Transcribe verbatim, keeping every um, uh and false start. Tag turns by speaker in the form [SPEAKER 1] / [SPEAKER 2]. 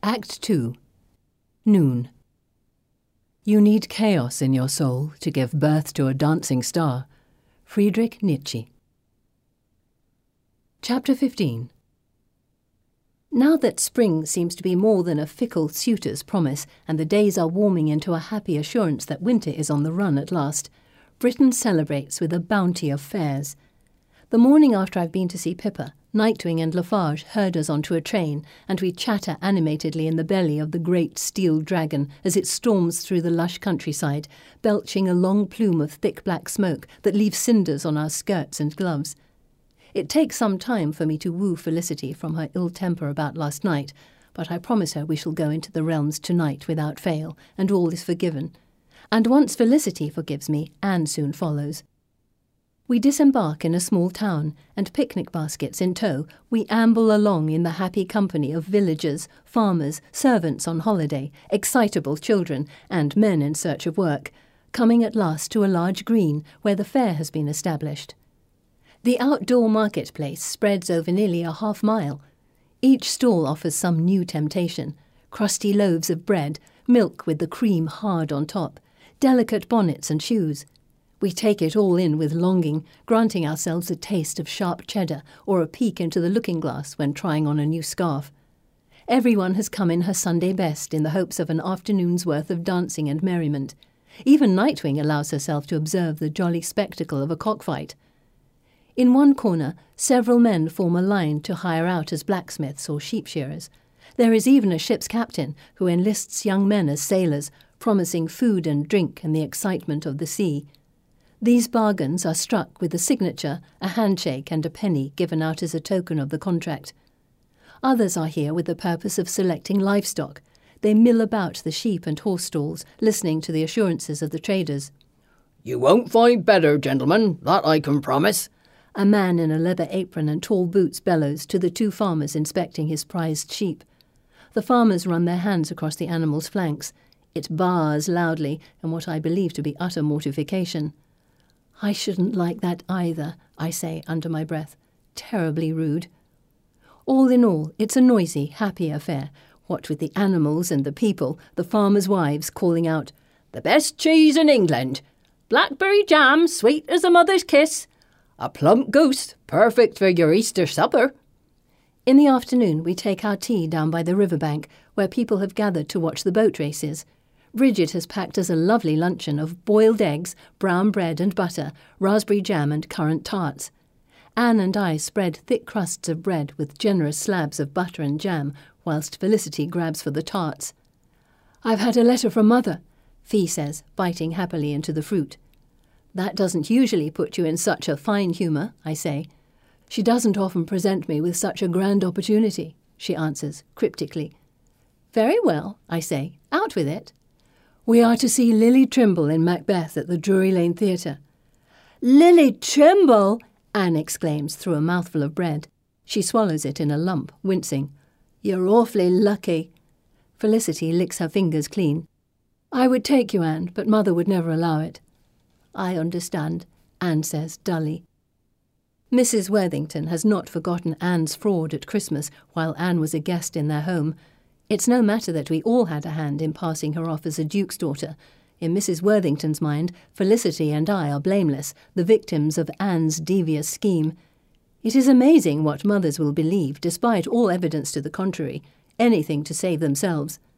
[SPEAKER 1] Act two. Noon. You need chaos in your soul to give birth to a dancing star. Friedrich Nietzsche. Chapter fifteen. Now that spring seems to be more than a fickle suitor's promise, and the days are warming into a happy assurance that winter is on the run at last, Britain celebrates with a bounty of fairs. The morning after I've been to see Pippa, Nightwing and Lafarge herd us onto a train, and we chatter animatedly in the belly of the great steel dragon as it storms through the lush countryside, belching a long plume of thick black smoke that leaves cinders on our skirts and gloves. It takes some time for me to woo Felicity from her ill temper about last night, but I promise her we shall go into the realms tonight without fail, and all is forgiven. And once Felicity forgives me, Anne soon follows. We disembark in a small town, and picnic baskets in tow, we amble along in the happy company of villagers, farmers, servants on holiday, excitable children, and men in search of work, coming at last to a large green where the fair has been established. The outdoor marketplace spreads over nearly a half mile. Each stall offers some new temptation: crusty loaves of bread, milk with the cream hard on top, delicate bonnets and shoes. We take it all in with longing, granting ourselves a taste of sharp cheddar or a peek into the looking-glass when trying on a new scarf. Everyone has come in her Sunday best in the hopes of an afternoon's worth of dancing and merriment. Even Nightwing allows herself to observe the jolly spectacle of a cockfight. In one corner, several men form a line to hire out as blacksmiths or sheep-shearers. There is even a ship's captain who enlists young men as sailors, promising food and drink and the excitement of the sea. These bargains are struck with a signature, a handshake and a penny given out as a token of the contract. Others are here with the purpose of selecting livestock. They mill about the sheep and horse stalls, listening to the assurances of the traders.
[SPEAKER 2] "You won't find better, gentlemen, that I can promise,"
[SPEAKER 1] a man in a leather apron and tall boots bellows to the two farmers inspecting his prized sheep. The farmers run their hands across the animal's flanks. It bars loudly in what I believe to be utter mortification. I shouldn't like that either, I say under my breath. Terribly rude. All in all, it's a noisy, happy affair, what with the animals and the people, the farmers' wives calling out, "The best cheese in England! Blackberry jam, sweet as a mother's kiss! A plump goose, perfect for your Easter supper!" In the afternoon, we take our tea down by the riverbank, where people have gathered to watch the boat races. Bridget has packed us a lovely luncheon of boiled eggs, brown bread and butter, raspberry jam and currant tarts. Anne and I spread thick crusts of bread with generous slabs of butter and jam, whilst Felicity grabs for the tarts. "I've had a letter from Mother," Fee says, biting happily into the fruit. "That doesn't usually put you in such a fine humour," I say. "She doesn't often present me with such a grand opportunity," she answers, cryptically. "Very well," I say. "Out with it." "We are to see Lily Trimble in Macbeth at the Drury Lane Theatre." "Lily Trimble!" Anne exclaims through a mouthful of bread. She swallows it in a lump, wincing. "You're awfully lucky." Felicity licks her fingers clean. "I would take you, Anne, but Mother would never allow it." "I understand," Anne says dully. Missus Worthington has not forgotten Anne's fraud at Christmas while Anne was a guest in their home. It's no matter that we all had a hand in passing her off as a duke's daughter. In Missus Worthington's mind, Felicity and I are blameless, the victims of Anne's devious scheme. It is amazing what mothers will believe, despite all evidence to the contrary, anything to save themselves.